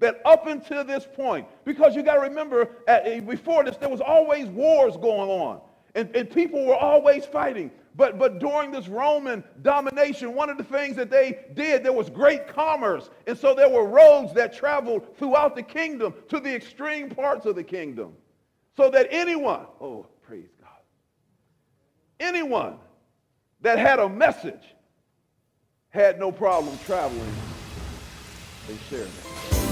that up until this point, because you got to remember, before this, there was always wars going on, and people were always fighting. But during this Roman domination, one of the things that they did, there was great commerce. And so there were roads that traveled throughout the kingdom to the extreme parts of the kingdom. So that anyone, oh, praise God, anyone that had a message had no problem traveling and sharing it.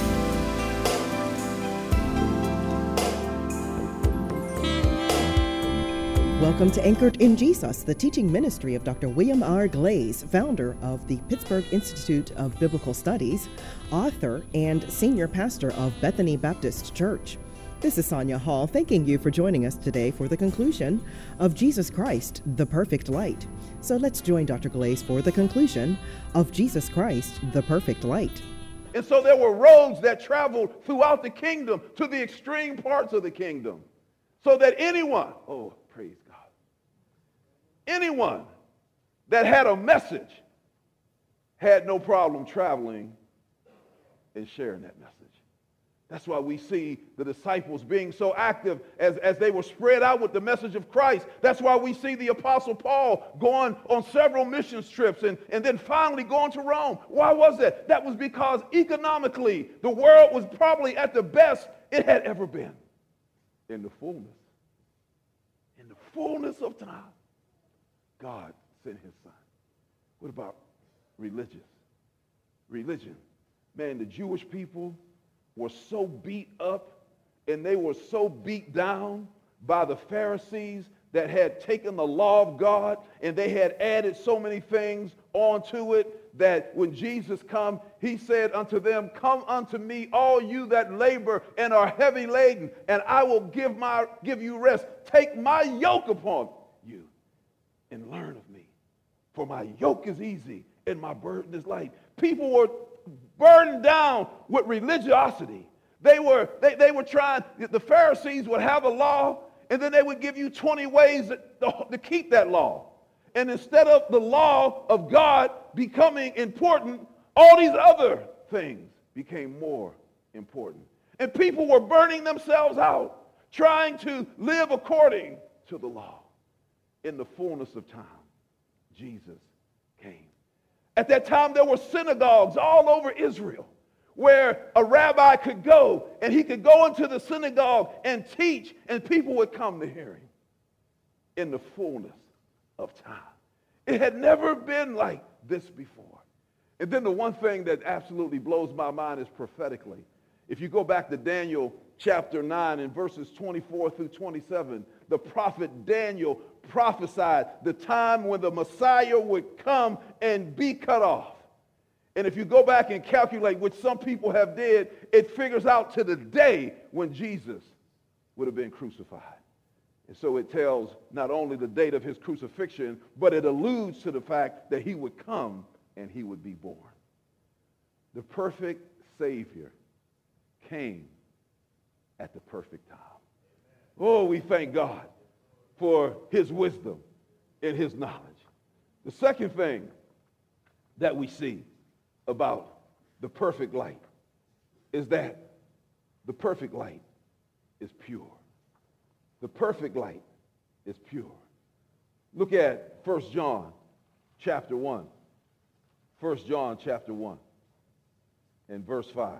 Welcome to Anchored in Jesus, the teaching ministry of Dr. William R. Glaze, founder of the Pittsburgh Institute of Biblical Studies, author and senior pastor of Bethany Baptist Church. This is Sonia Hall, thanking you for joining us today for the conclusion of Jesus Christ, the Perfect Light. So let's join Dr. Glaze for the conclusion of Jesus Christ, the Perfect Light. And so there were roads that traveled throughout the kingdom to the extreme parts of the kingdom. So that anyone, oh, praise God, anyone that had a message had no problem traveling and sharing that message. That's why we see the disciples being so active as they were spread out with the message of Christ. That's why we see the Apostle Paul going on several mission trips and then finally going to Rome. Why was that? That was because economically, the world was probably at the best it had ever been. In the fullness of time, God sent his son. What about religion? Man, the Jewish people were so beat up and they were so beat down by the Pharisees that had taken the law of God and they had added so many things onto it that when Jesus come, he said unto them, "Come unto me, all you that labor and are heavy laden, and I will give you rest. Take my yoke upon you and learn of me. For my yoke is easy and my burden is light." People were burdened down with religiosity. They were trying, the Pharisees would have a law, and then they would give you 20 ways to keep that law. And instead of the law of God becoming important, all these other things became more important. And people were burning themselves out, trying to live according to the law. In the fullness of time, Jesus came. At that time, there were synagogues all over Israel where a rabbi could go, and he could go into the synagogue and teach, and people would come to hear him. In the fullness of time. It had never been like this before. And then the one thing that absolutely blows my mind is prophetically. If you go back to Daniel chapter 9 and verses 24 through 27, the prophet Daniel prophesied the time when the Messiah would come and be cut off. And if you go back and calculate, which some people have did, it figures out to the day when Jesus would have been crucified. And so it tells not only the date of his crucifixion, but it alludes to the fact that he would come and he would be born. The perfect Savior came at the perfect time. Oh, we thank God for his wisdom and his knowledge. The second thing that we see about the perfect light is that the perfect light is pure. The perfect light is pure. Look at 1 John chapter 1. 1 John chapter 1 and verse 5.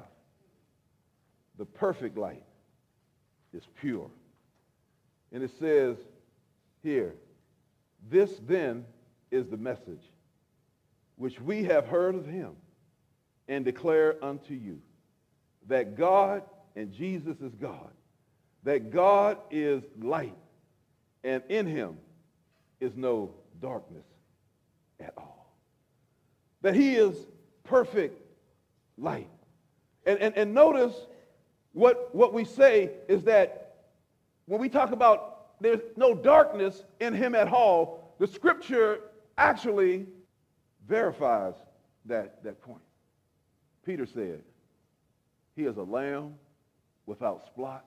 The perfect light is pure. And it says here, "This then is the message which we have heard of him and declare unto you, that God and Jesus is God, that God is light, and in him is no darkness at all." That he is perfect light. And notice what we say is that when we talk about there's no darkness in him at all, the scripture actually verifies that point. Peter said, "He is a lamb without spot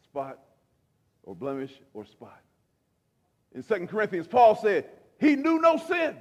or blemish or spot." In 2 Corinthians, Paul said, "He knew no sin."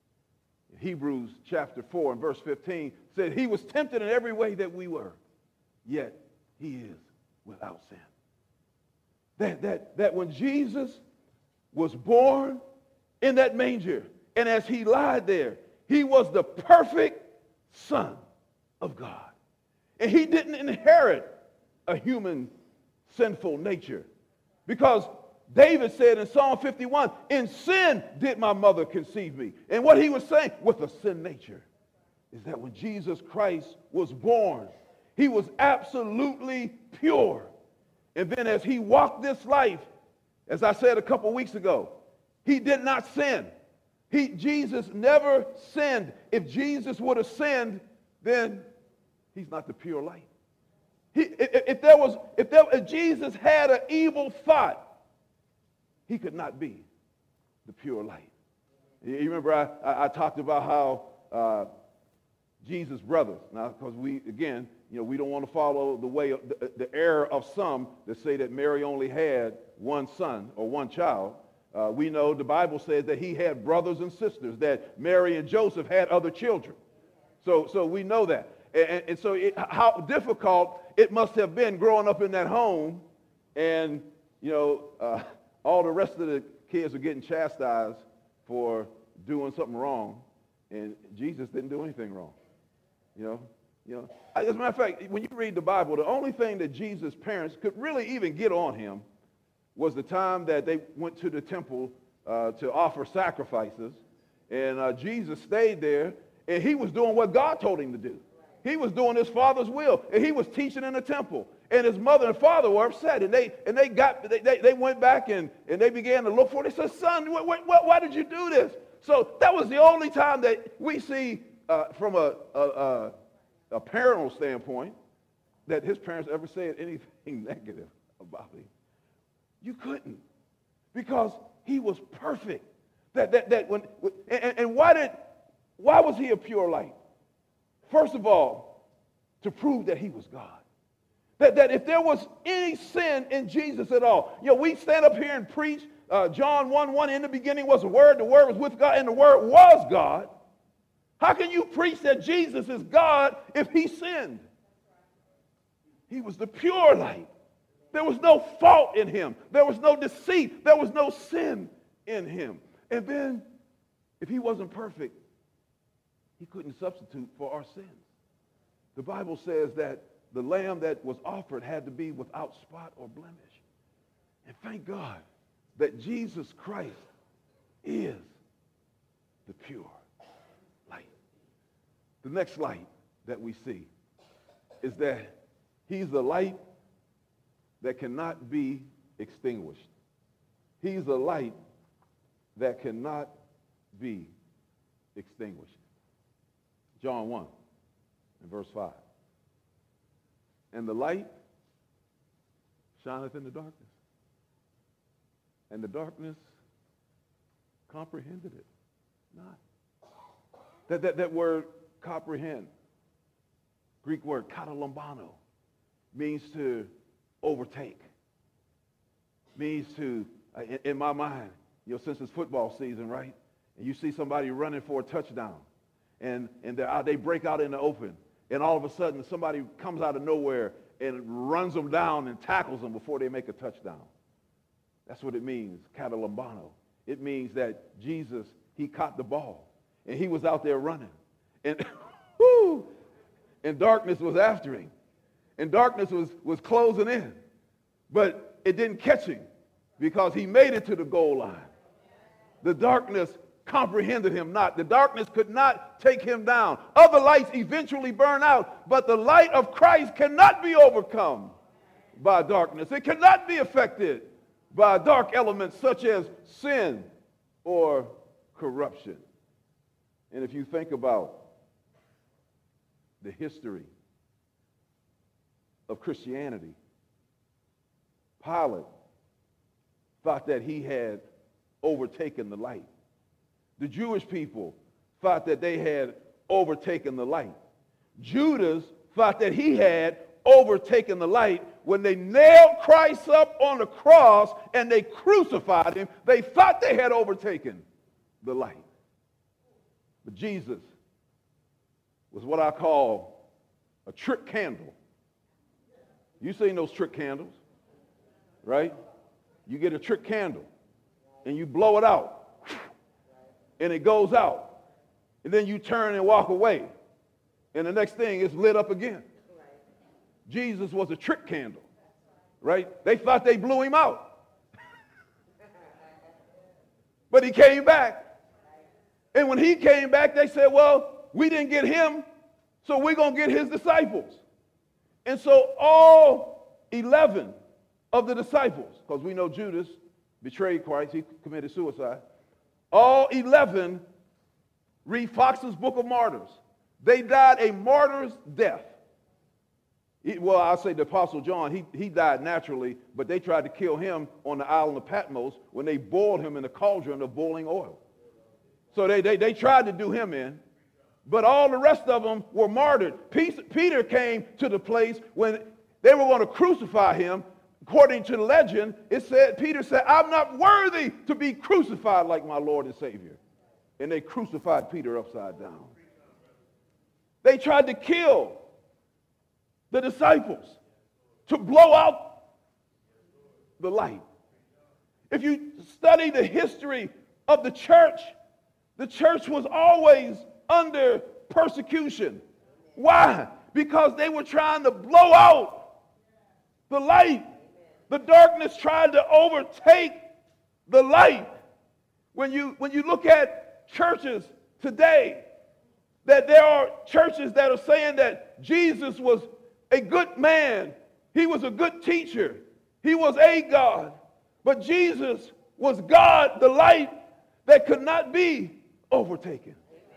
In Hebrews chapter 4 and verse 15 said, "He was tempted in every way that we were, yet he is without sin. That when Jesus was born in that manger, and as he lied there, he was the perfect Son of God. And he didn't inherit a human sinful nature. Because David said in Psalm 51, in sin did my mother conceive me. And what he was saying with a sin nature is that when Jesus Christ was born, he was absolutely pure. And then as he walked this life, as I said a couple weeks ago, he did not sin. Jesus never sinned. If Jesus would have sinned, then he's not the pure light. If Jesus had an evil thought, he could not be the pure light. You remember I talked about how Jesus' brothers, now because we don't want to follow the way of the error of some that say that Mary only had one son or one child. We know the Bible says that he had brothers and sisters, that Mary and Joseph had other children. So we know that. And so how difficult it must have been growing up in that home, and all the rest of the kids are getting chastised for doing something wrong, and Jesus didn't do anything wrong. As a matter of fact, when you read the Bible, the only thing that Jesus' parents could really even get on him was the time that they went to the temple to offer sacrifices, and Jesus stayed there, and he was doing what God told him to do. He was doing his Father's will, and he was teaching in the temple. And his mother and father were upset, and they went back and they began to look for it. They said, "Son, why did you do this?" So that was the only time that we see from a parental standpoint that his parents ever said anything negative about him. You couldn't, because he was perfect. Why was he a pure light? First of all, to prove that he was God. That if there was any sin in Jesus at all, we stand up here and preach John 1:1, in the beginning was the Word was with God, and the Word was God. How can you preach that Jesus is God if he sinned? He was the pure light. There was no fault in him. There was no deceit. There was no sin in him. And then, if he wasn't perfect, he couldn't substitute for our sins. The Bible says that the lamb that was offered had to be without spot or blemish. And thank God that Jesus Christ is the pure light. The next light that we see is that he's the light that cannot be extinguished. He's a light that cannot be extinguished. John 1 and verse 5. And the light shineth in the darkness, and the darkness comprehended it not. That word comprehend, Greek word katalambano, means to overtake. Means to, in my mind, since it's football season, right? And you see somebody running for a touchdown, and they break out in the open, and all of a sudden somebody comes out of nowhere and runs them down and tackles them before they make a touchdown. That's what it means, katalambano. It means that Jesus, he caught the ball, and he was out there running, and and darkness was after him, and darkness was closing in, but it didn't catch him because he made it to the goal line. The darkness comprehended him not. The darkness could not take him down. Other lights eventually burn out, but the light of Christ cannot be overcome by darkness. It cannot be affected by dark elements such as sin or corruption. And if you think about the history of Christianity, Pilate thought that he had overtaken the light. The Jewish people thought that they had overtaken the light. Judas thought that he had overtaken the light. When they nailed Christ up on the cross and they crucified him, they thought they had overtaken the light. But Jesus was what I call a trick candle You seen those trick candles, right? You get a trick candle and you blow it out and it goes out. And then you turn and walk away. And the next thing is lit up again. Jesus was a trick candle, right? They thought they blew him out. But he came back. And when he came back, they said, well, we didn't get him, so we're going to get his disciples. And so all 11 of the disciples, because we know Judas betrayed Christ, he committed suicide. All 11, read Fox's Book of Martyrs. They died a martyr's death. Well, I'll say the Apostle John, he died naturally, but they tried to kill him on the island of Patmos when they boiled him in a cauldron of boiling oil. So they tried to do him in, but all the rest of them were martyred. Peter came to the place when they were going to crucify him. According to the legend, Peter said, I'm not worthy to be crucified like my Lord and Savior. And they crucified Peter upside down. They tried to kill the disciples to blow out the light. If you study the history of the church was always under persecution. Why? Because they were trying to blow out the light. The darkness tried to overtake the light. When you look at churches today, that there are churches that are saying that Jesus was a good man. He was a good teacher. He was a God. But Jesus was God, the light that could not be overtaken.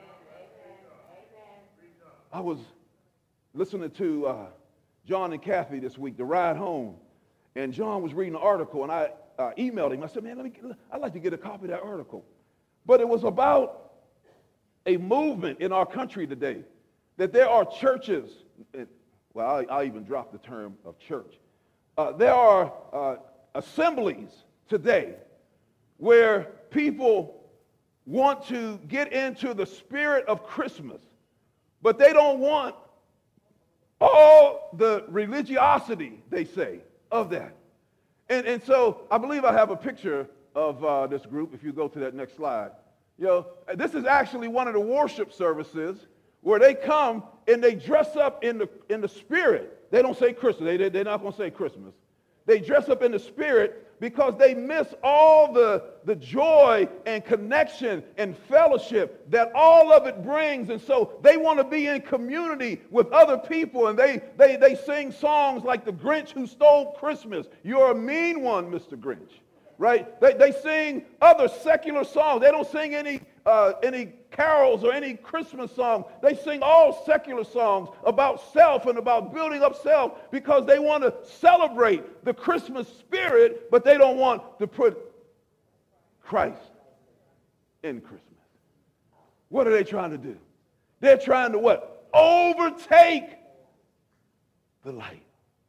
I was listening to John and Kathy this week, the ride home, and John was reading an article, and I emailed him. I said, man, I'd like to get a copy of that article. But it was about a movement in our country today, that there are churches, well, I'll even drop the term of church. There are assemblies today where people want to get into the spirit of Christmas, but they don't want all the religiosity, they say, of that. And so I believe I have a picture of this group, if you go to that next slide. You know, this is actually one of the worship services where they come and they dress up in the spirit. They don't say Christmas. They're not going to say Christmas. They dress up in the spirit because they miss all the joy and connection and fellowship that all of it brings. And so they want to be in community with other people. And they sing songs like The Grinch Who Stole Christmas. You're a mean one, Mr. Grinch. Right? They sing other secular songs. They don't sing any carols or any Christmas song. They sing all secular songs about self and about building up self because they want to celebrate the Christmas spirit, but they don't want to put Christ in Christmas. What are they trying to do? They're trying to what? Overtake the light.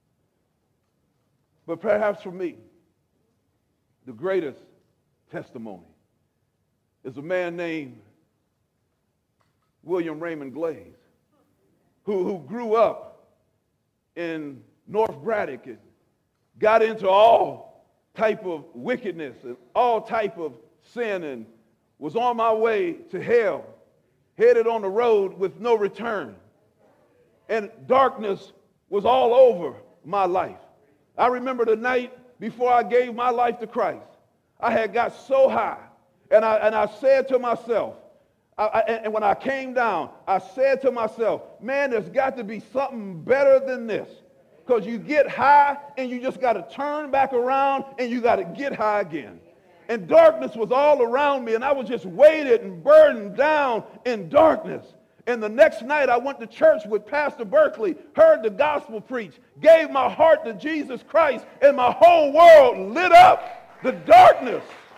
But perhaps for me, the greatest testimony is a man named William Raymond Glaze, who grew up in North Braddock and got into all type of wickedness and all type of sin and was on my way to hell, headed on the road with no return. And darkness was all over my life. I remember the night before I gave my life to Christ. I had got so high, and I said to myself, and when I came down, I said to myself, man, there's got to be something better than this. Because you get high, and you just got to turn back around, and you got to get high again. And darkness was all around me, and I was just weighted and burdened down in darkness. And the next night I went to church with Pastor Berkeley, heard the gospel preached, gave my heart to Jesus Christ, and my whole world lit up. The darkness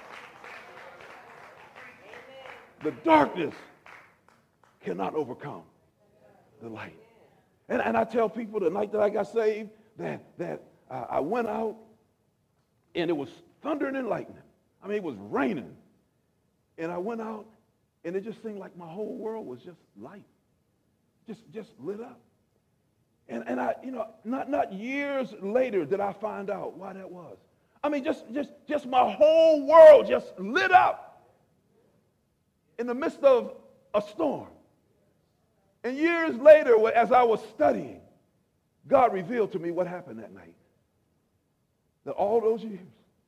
cannot overcome the light. And I tell people the night that I got saved that I went out and it was thundering and lightning. I mean, it was raining. And I went out and it just seemed like my whole world was just light, just lit up. And I, not years later did I find out why that was. I mean, just my whole world just lit up in the midst of a storm. And years later, as I was studying, God revealed to me what happened that night. That all those years,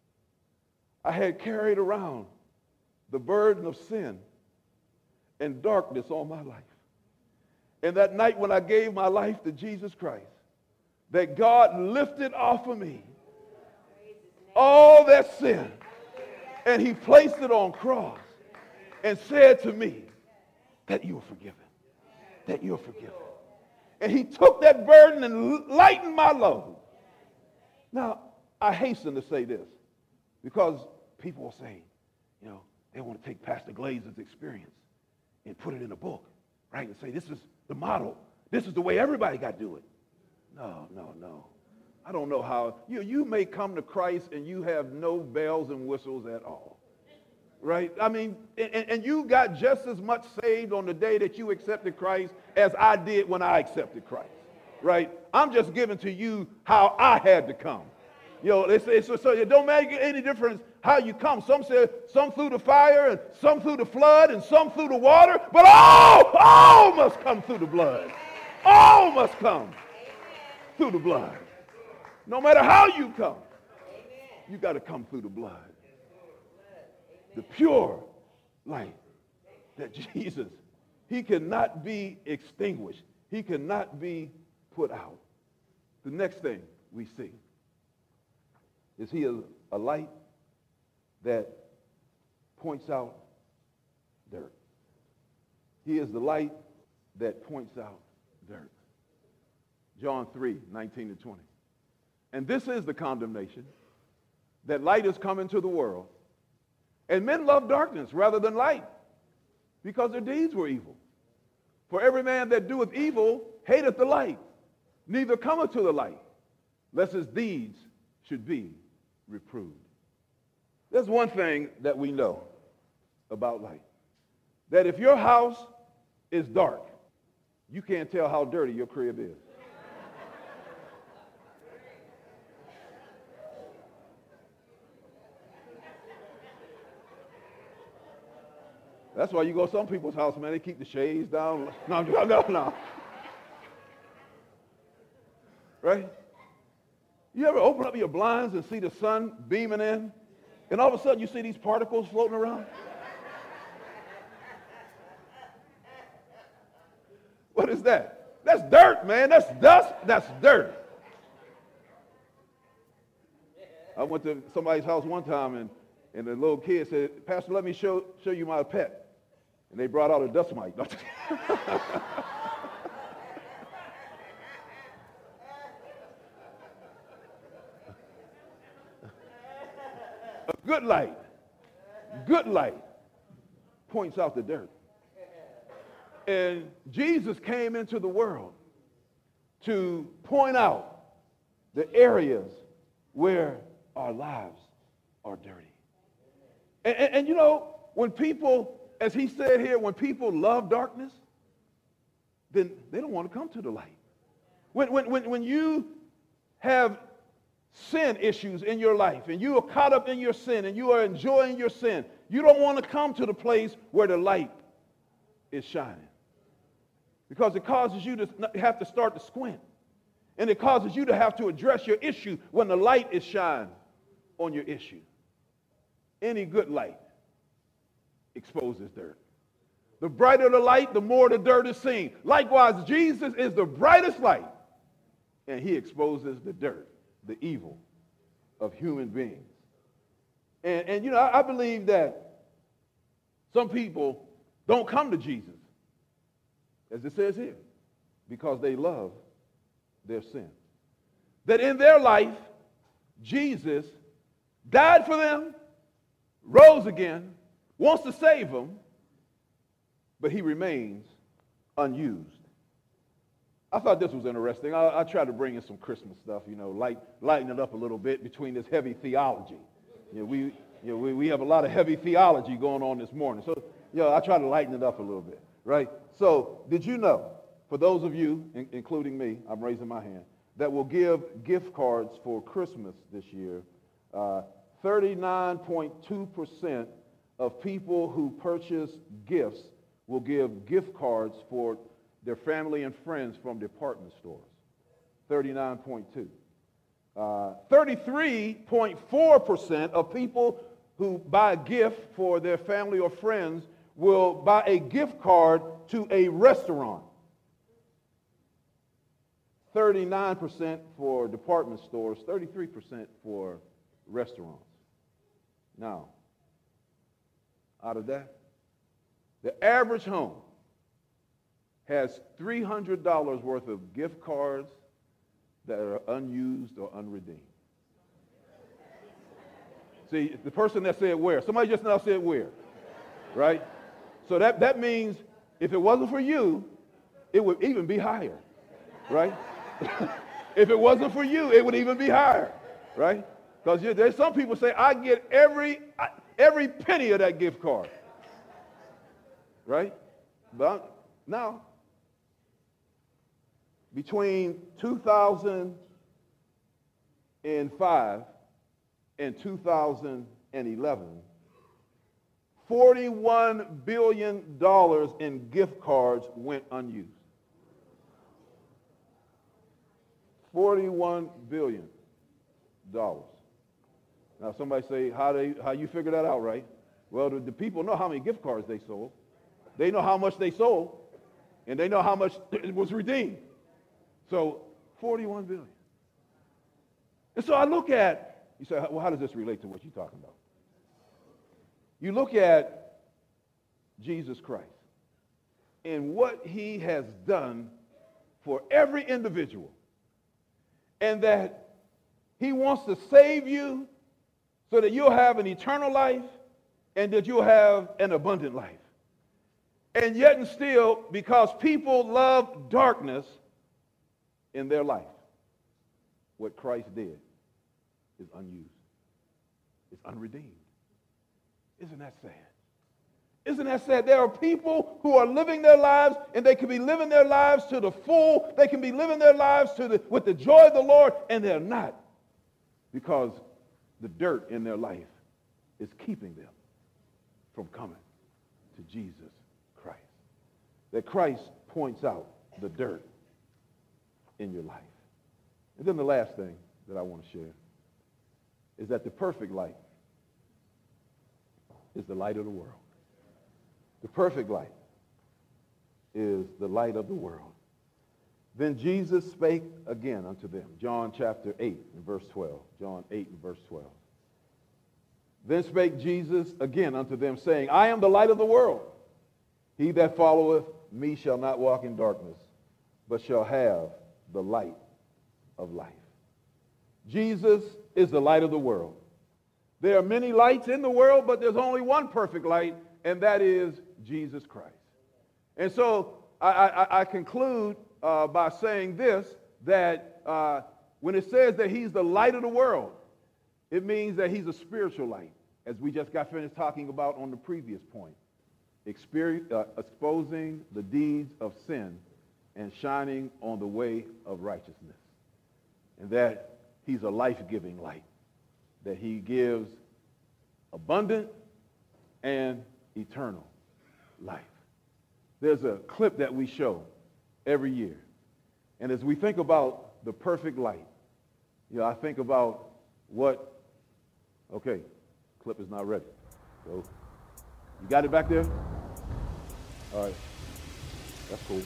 I had carried around the burden of sin and darkness all my life. And that night when I gave my life to Jesus Christ, that God lifted off of me all that sin, and he placed it on cross and said to me that you are forgiven, that you're forgiven. And he took that burden and lightened my load. Now, I hasten to say this because people will say, they want to take Pastor Glaze's experience and put it in a book, right? And say, this is the model. This is the way everybody got to do it. No. I don't know how. You may come to Christ and you have no bells and whistles at all, right? I mean, and you got just as much saved on the day that you accepted Christ as I did when I accepted Christ, right? I'm just giving to you how I had to come. So it don't make any difference how you come. Some say some through the fire and some through the flood and some through the water, but all must come through the blood. All must come through the blood. No matter how you come, you got to come through the blood. The pure light that Jesus, he cannot be extinguished. He cannot be put out. The next thing we see is he is a light that points out dirt. He is the light that points out dirt. John 3:19-20. And this is the condemnation, that light is come into the world, and men love darkness rather than light, because their deeds were evil. For every man that doeth evil hateth the light, neither cometh to the light, lest his deeds should be reproved. There's one thing that we know about light, that if your house is dark, you can't tell how dirty your crib is. That's why you go to some people's house, man, they keep the shades down. No. Right? You ever open up your blinds and see the sun beaming in, and all of a sudden you see these particles floating around? What is that? That's dirt, man. That's dust. That's dirt. I went to somebody's house one time, and the little kid said, "Pastor, let me show you my pet." And they brought out a dust mite. A good light points out the dirt. And Jesus came into the world to point out the areas where our lives are dirty. And when people, as he said here, when people love darkness, then they don't want to come to the light. When you have sin issues in your life and you are caught up in your sin and you are enjoying your sin, you don't want to come to the place where the light is shining, because it causes you to have to start to squint, and it causes you to have to address your issue when the light is shining on your issue. Any good light exposes dirt. The brighter the light, the more the dirt is seen. Likewise, Jesus is the brightest light, and he exposes the dirt, the evil of human beings. And I believe that some people don't come to Jesus, as it says here, because they love their sin. That in their life, Jesus died for them, rose again, wants to save them, but he remains unused. I thought this was interesting. I tried to bring in some Christmas stuff, lighten it up a little bit between this heavy theology. We have a lot of heavy theology going on this morning. So, I try to lighten it up a little bit, right? So, did you know for those of you, including me, I'm raising my hand, that will give gift cards for Christmas this year, 39.2% of people who purchase gifts will give gift cards for their family and friends from department stores. 39.2. 33.4% of people who buy a gift for their family or friends will buy a gift card to a restaurant. 39% for department stores, 33% for restaurants. Now, out of that, the average home has $300 worth of gift cards that are unused or unredeemed. See, the person that said where, somebody just now said where, right? So that means if it wasn't for you, it would even be higher, right? If it wasn't for you, it would even be higher, right? Because there's some people say, I get every penny of that gift card, right? But now, between 2005 and 2011, $41 billion in gift cards went unused. $41 billion. Now somebody say, how you figure that out, right? Well, the people know how many gift cards they sold. They know how much they sold, and they know how much it was redeemed. So, 41 billion. And so I look at, you say, well, how does this relate to what you're talking about? You look at Jesus Christ and what he has done for every individual, and that he wants to save you so that you'll have an eternal life and that you'll have an abundant life. And yet and still, because people love darkness in their life, what Christ did is unused. It's unredeemed. Isn't that sad? Isn't that sad? There are people who are living their lives, and they can be living their lives to the full. They can be living their lives with the joy of the Lord, and they're not, because the dirt in their life is keeping them from coming to Jesus Christ. That Christ points out the dirt in your life. And then the last thing that I want to share is that the perfect light is the light of the world. The perfect light is the light of the world. Then Jesus spake again unto them. John chapter 8 and verse 12. John 8 and verse 12. Then spake Jesus again unto them, saying, I am the light of the world. He that followeth me shall not walk in darkness, but shall have the light of life. Jesus is the light of the world. There are many lights in the world, but there's only one perfect light, and that is Jesus Christ. And so I conclude by saying this, that when it says that he's the light of the world, it means that he's a spiritual light, as we just got finished talking about on the previous point. Exposing the deeds of sin and shining on the way of righteousness. And that he's a life-giving light, that he gives abundant and eternal life. There's a clip that we show every year. And as we think about the perfect light, I think about okay, clip is not ready. So, you got it back there? All right, that's cool.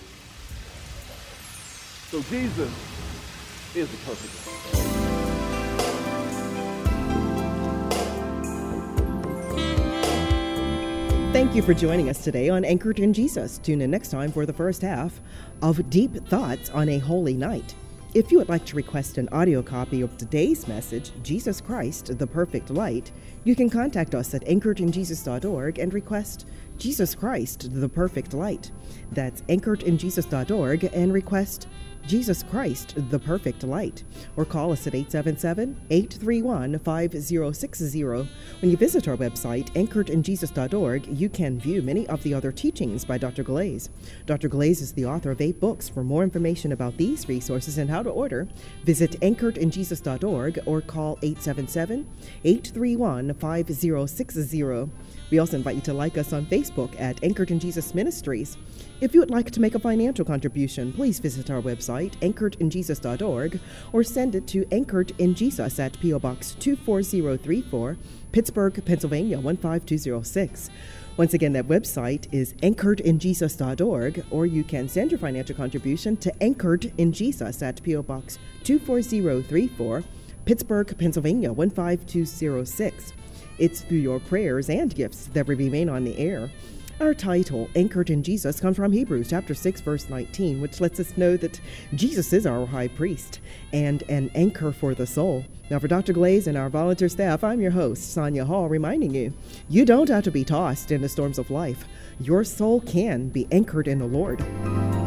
So Jesus is the perfect light. Thank you for joining us today on Anchored in Jesus. Tune in next time for the first half of Deep Thoughts on a Holy Night. If you would like to request an audio copy of today's message, Jesus Christ, the Perfect Light, you can contact us at anchoredinjesus.org and request Jesus Christ, the Perfect Light. That's anchoredinjesus.org and request Jesus Christ, the Perfect Light, or call us at 877-831-5060. When you visit our website, anchoredinjesus.org, you can view many of the other teachings by Dr. Glaze. Dr. Glaze is the author of 8 books. For more information about these resources and how to order, visit anchoredinjesus.org or call 877-831-5060. We also invite you to like us on Facebook at Anchored in Jesus Ministries. If you would like to make a financial contribution, please visit our website, anchoredinjesus.org, or send it to Anchored in Jesus at P.O. Box 24034, Pittsburgh, Pennsylvania 15206. Once again, that website is anchoredinjesus.org, or you can send your financial contribution to Anchored in Jesus at P.O. Box 24034, Pittsburgh, Pennsylvania 15206. It's through your prayers and gifts that we remain on the air. Our title, Anchored in Jesus, comes from Hebrews chapter 6, verse 19, which lets us know that Jesus is our high priest and an anchor for the soul. Now, for Dr. Glaze and our volunteer staff, I'm your host, Sonia Hall, reminding you, you don't have to be tossed in the storms of life. Your soul can be anchored in the Lord.